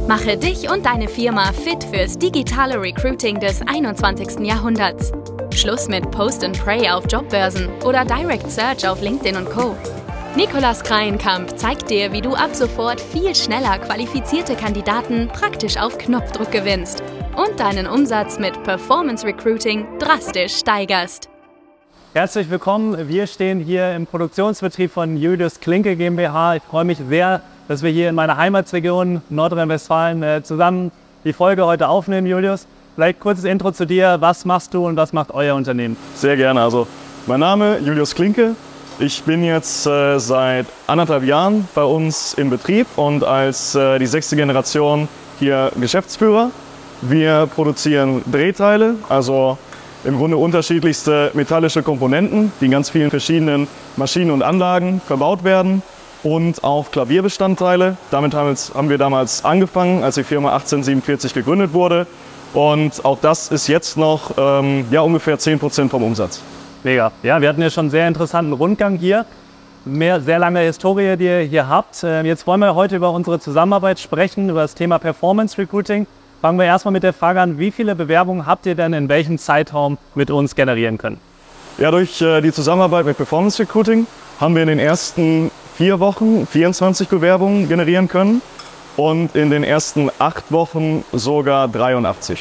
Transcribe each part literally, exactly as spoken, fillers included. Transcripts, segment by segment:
Mache dich und deine Firma fit fürs digitale Recruiting des einundzwanzigsten Jahrhunderts. Schluss mit Post and Pray auf Jobbörsen oder Direct Search auf LinkedIn und Co. Nikolaus Kreienkamp zeigt dir, wie du ab sofort viel schneller qualifizierte Kandidaten praktisch auf Knopfdruck gewinnst und deinen Umsatz mit Performance Recruiting drastisch steigerst. Herzlich willkommen. Wir stehen hier im Produktionsbetrieb von Julius Klinke GmbH. Ich freue mich sehr, dass wir hier in meiner Heimatregion Nordrhein-Westfalen äh, zusammen die Folge heute aufnehmen, Julius. Vielleicht kurzes Intro zu dir. Was machst du und was macht euer Unternehmen? Sehr gerne. Also, mein Name Julius Klinke. Ich bin jetzt äh, seit anderthalb Jahren bei uns im Betrieb und als äh, die sechste Generation hier Geschäftsführer. Wir produzieren Drehteile, also im Grunde unterschiedlichste metallische Komponenten, die in ganz vielen verschiedenen Maschinen und Anlagen verbaut werden, und auch Klavierbestandteile. Damit haben wir damals angefangen, als die Firma achtzehnhundertsiebenundvierzig gegründet wurde. Und auch das ist jetzt noch ähm, ja, ungefähr zehn Prozent vom Umsatz. Mega. Ja, wir hatten ja schon einen sehr interessanten Rundgang hier. Mehr, sehr lange Historie, die ihr hier habt. Jetzt wollen wir heute über unsere Zusammenarbeit sprechen, über das Thema Performance Recruiting. Fangen wir erstmal mit der Frage an, wie viele Bewerbungen habt ihr denn in welchem Zeitraum mit uns generieren können? Ja, durch äh, die Zusammenarbeit mit Performance Recruiting haben wir in den ersten vier Wochen vierundzwanzig Bewerbungen generieren können und in den ersten acht Wochen sogar dreiundachtzig.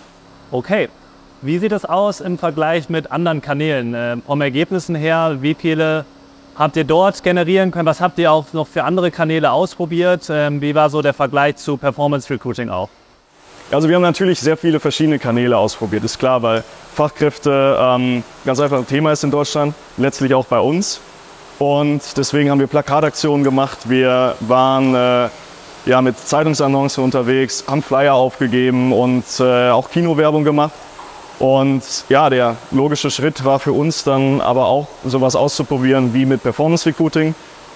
Okay. Wie sieht es aus im Vergleich mit anderen Kanälen? Äh, vom Ergebnissen her, wie viele habt ihr dort generieren können? Was habt ihr auch noch für andere Kanäle ausprobiert? Ähm, wie war so der Vergleich zu Performance Recruiting auch? Also wir haben natürlich sehr viele verschiedene Kanäle ausprobiert, ist klar, weil Fachkräfte ähm, ganz einfach ein Thema ist in Deutschland, letztlich auch bei uns. Und deswegen haben wir Plakataktionen gemacht, wir waren äh, ja, mit Zeitungsannoncen unterwegs, haben Flyer aufgegeben und äh, auch Kinowerbung gemacht. Und ja, der logische Schritt war für uns dann aber auch sowas auszuprobieren wie mit Performance Recruiting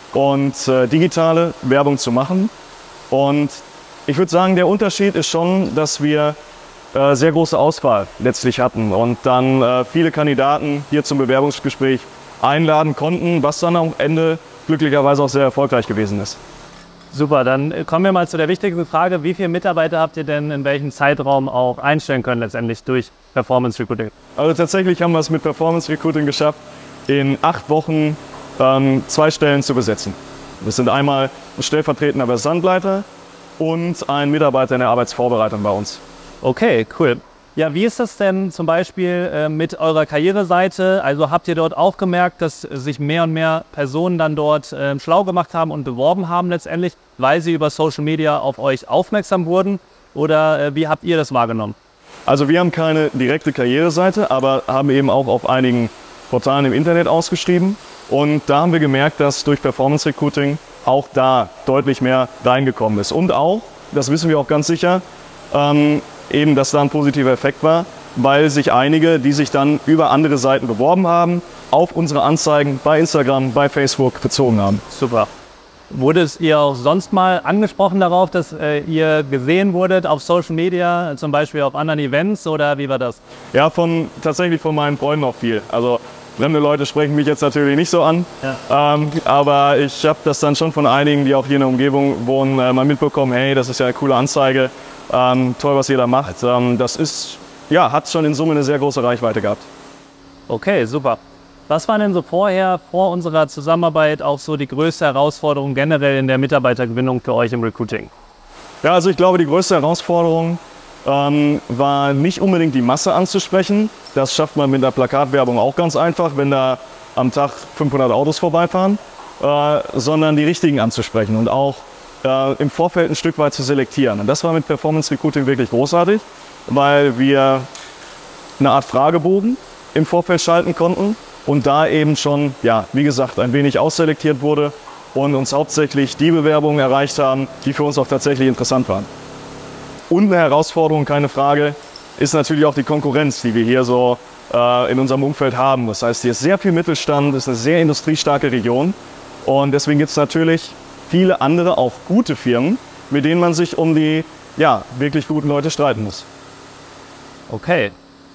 und äh, digitale Werbung zu machen. Und ich würde sagen, der Unterschied ist schon, dass wir äh, sehr große Auswahl letztlich hatten und dann äh, viele Kandidaten hier zum Bewerbungsgespräch einladen konnten, was dann am Ende glücklicherweise auch sehr erfolgreich gewesen ist. Super, dann kommen wir mal zu der wichtigsten Frage. Wie viele Mitarbeiter habt ihr denn in welchem Zeitraum auch einstellen können letztendlich durch Performance Recruiting? Also tatsächlich haben wir es mit Performance Recruiting geschafft, in acht Wochen ähm, zwei Stellen zu besetzen. Das sind einmal ein stellvertretender Versandleiter und ein Mitarbeiter in der Arbeitsvorbereitung bei uns. Okay, cool. Ja, wie ist das denn zum Beispiel äh, mit eurer Karriereseite? Also habt ihr dort auch gemerkt, dass sich mehr und mehr Personen dann dort äh, schlau gemacht haben und beworben haben letztendlich, weil sie über Social Media auf euch aufmerksam wurden? Oder äh, wie habt ihr das wahrgenommen? Also wir haben keine direkte Karriereseite, aber haben eben auch auf einigen Portalen im Internet ausgeschrieben. Und da haben wir gemerkt, dass durch Performance Recruiting auch da deutlich mehr reingekommen ist. Und auch, das wissen wir auch ganz sicher, ähm, eben, dass da ein positiver Effekt war, weil sich einige, die sich dann über andere Seiten beworben haben, auf unsere Anzeigen bei Instagram, bei Facebook bezogen haben. Super. Wurdet ihr auch sonst mal angesprochen darauf, dass äh, ihr gesehen wurdet auf Social Media, zum Beispiel auf anderen Events, oder wie war das? Ja, von, tatsächlich von meinen Freunden auch viel. Also fremde Leute sprechen mich jetzt natürlich nicht so an, ja. ähm, aber ich habe das dann schon von einigen, die auch hier in der Umgebung wohnen, äh, mal mitbekommen, hey, das ist ja eine coole Anzeige. Ähm, toll, was ihr da macht. Ähm, das ist, ja, hat schon in Summe eine sehr große Reichweite gehabt. Okay, super. Was war denn so vorher, vor unserer Zusammenarbeit, auch so die größte Herausforderung generell in der Mitarbeitergewinnung für euch im Recruiting? Ja, also ich glaube, die größte Herausforderung ähm, war nicht unbedingt die Masse anzusprechen. Das schafft man mit der Plakatwerbung auch ganz einfach, wenn da am Tag fünfhundert Autos vorbeifahren, äh, sondern die richtigen anzusprechen und auch Äh, im Vorfeld ein Stück weit zu selektieren. Und das war mit Performance Recruiting wirklich großartig, weil wir eine Art Fragebogen im Vorfeld schalten konnten und da eben schon, ja, wie gesagt, ein wenig ausselektiert wurde und uns hauptsächlich die Bewerbungen erreicht haben, die für uns auch tatsächlich interessant waren. Und eine Herausforderung, keine Frage, ist natürlich auch die Konkurrenz, die wir hier so äh, in unserem Umfeld haben. Das heißt, hier ist sehr viel Mittelstand, ist eine sehr industriestarke Region und deswegen gibt es natürlich viele andere, auch gute Firmen, mit denen man sich um die ja, wirklich guten Leute streiten muss. Okay.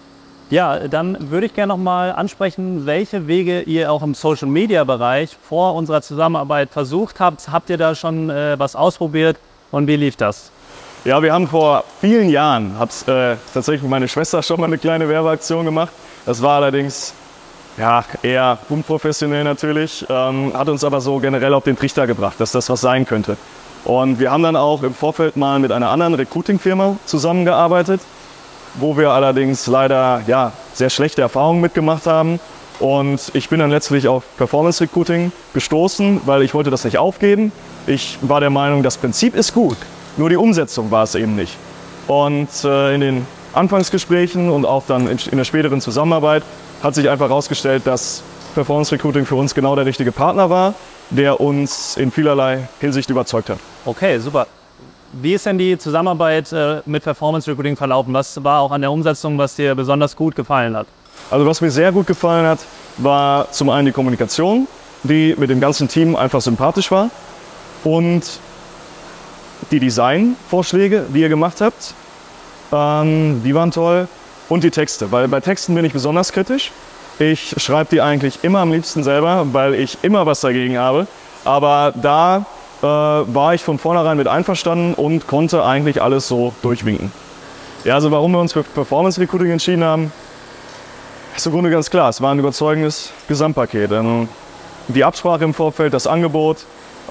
Ja, dann würde ich gerne noch mal ansprechen, welche Wege ihr auch im Social-Media-Bereich vor unserer Zusammenarbeit versucht habt. Habt ihr da schon äh, was ausprobiert und wie lief das? Ja, wir haben vor vielen Jahren, hat äh, tatsächlich meine Schwester schon mal eine kleine Werbeaktion gemacht. Das war allerdings ja, eher unprofessionell natürlich, ähm, hat uns aber so generell auf den Trichter gebracht, dass das was sein könnte. Und wir haben dann auch im Vorfeld mal mit einer anderen Recruiting-Firma zusammengearbeitet, wo wir allerdings leider ja, sehr schlechte Erfahrungen mitgemacht haben. Und ich bin dann letztlich auf Performance Recruiting gestoßen, weil ich wollte das nicht aufgeben. Ich war der Meinung, das Prinzip ist gut, nur die Umsetzung war es eben nicht. Und äh, in den Anfangsgesprächen und auch dann in, in der späteren Zusammenarbeit hat sich einfach herausgestellt, dass Performance Recruiting für uns genau der richtige Partner war, der uns in vielerlei Hinsicht überzeugt hat. Okay, super. Wie ist denn die Zusammenarbeit äh, mit Performance Recruiting verlaufen? Was war auch an der Umsetzung, was dir besonders gut gefallen hat? Also was mir sehr gut gefallen hat, war zum einen die Kommunikation, die mit dem ganzen Team einfach sympathisch war, und die Designvorschläge, die ihr gemacht habt, ähm, die waren toll, und die Texte, weil bei Texten bin ich besonders kritisch. Ich schreibe die eigentlich immer am liebsten selber, weil ich immer was dagegen habe, aber da äh, war ich von vornherein mit einverstanden und konnte eigentlich alles so durchwinken. Ja, also warum wir uns für Performance Recruiting entschieden haben, ist im Grunde ganz klar. Es war ein überzeugendes Gesamtpaket. Die Absprache im Vorfeld, das Angebot,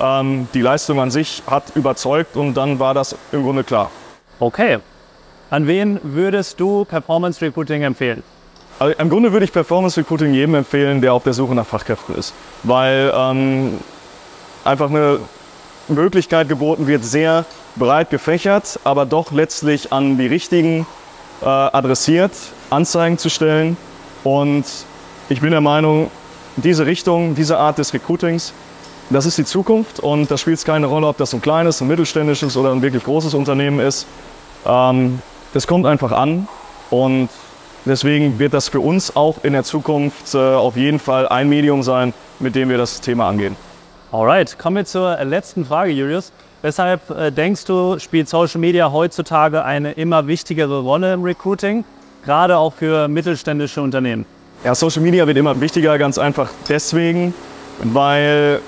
die Leistung an sich hat überzeugt, und dann war das im Grunde klar. Okay. An wen würdest du Performance Recruiting empfehlen? Also im Grunde würde ich Performance Recruiting jedem empfehlen, der auf der Suche nach Fachkräften ist. Weil ähm, einfach eine Möglichkeit geboten wird, sehr breit gefächert, aber doch letztlich an die richtigen äh, adressiert, Anzeigen zu stellen. Und ich bin der Meinung, diese Richtung, diese Art des Recruitings, das ist die Zukunft, und da spielt es keine Rolle, ob das ein kleines, ein mittelständisches oder ein wirklich großes Unternehmen ist. Ähm, das kommt einfach an, und deswegen wird das für uns auch in der Zukunft äh, auf jeden Fall ein Medium sein, mit dem wir das Thema angehen. Alright, kommen wir zur letzten Frage, Julius. Weshalb äh, denkst du, spielt Social Media heutzutage eine immer wichtigere Rolle im Recruiting, gerade auch für mittelständische Unternehmen? Ja, Social Media wird immer wichtiger, ganz einfach deswegen, weil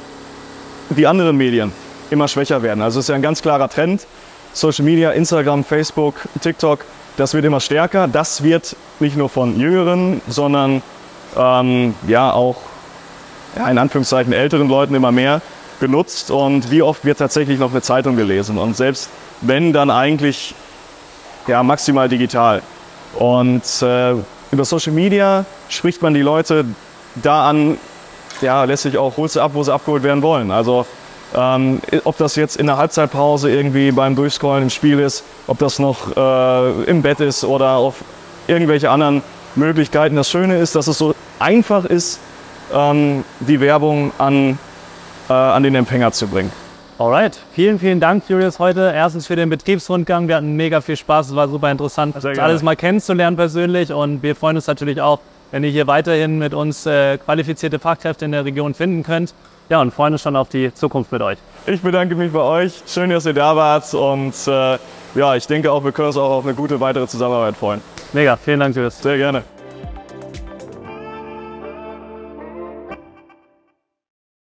die anderen Medien immer schwächer werden. Also es ist ja ein ganz klarer Trend. Social Media, Instagram, Facebook, TikTok, das wird immer stärker. Das wird nicht nur von Jüngeren, sondern ähm, ja auch ja, in Anführungszeichen älteren Leuten immer mehr genutzt. Und wie oft wird tatsächlich noch eine Zeitung gelesen? Und selbst wenn, dann eigentlich ja, maximal digital. Und äh, über Social Media spricht man die Leute da an, ja, letztlich auch, holst du ab, wo sie abgeholt werden wollen. Also ähm, ob das jetzt in der Halbzeitpause irgendwie beim Durchscrollen im Spiel ist, ob das noch äh, im Bett ist oder auf irgendwelche anderen Möglichkeiten. Das Schöne ist, dass es so einfach ist, ähm, die Werbung an, äh, an den Empfänger zu bringen. Alright, vielen, vielen Dank, Julius, heute erstens für den Betriebsrundgang. Wir hatten mega viel Spaß, es war super interessant, das alles mal kennenzulernen persönlich, und wir freuen uns natürlich auch, wenn ihr hier weiterhin mit uns äh, qualifizierte Fachkräfte in der Region finden könnt. Ja, und freuen uns schon auf die Zukunft mit euch. Ich bedanke mich bei euch, schön, dass ihr da wart, und äh, ja, ich denke auch, wir können uns auch auf eine gute weitere Zusammenarbeit freuen. Mega, vielen Dank, Julius. Sehr gerne.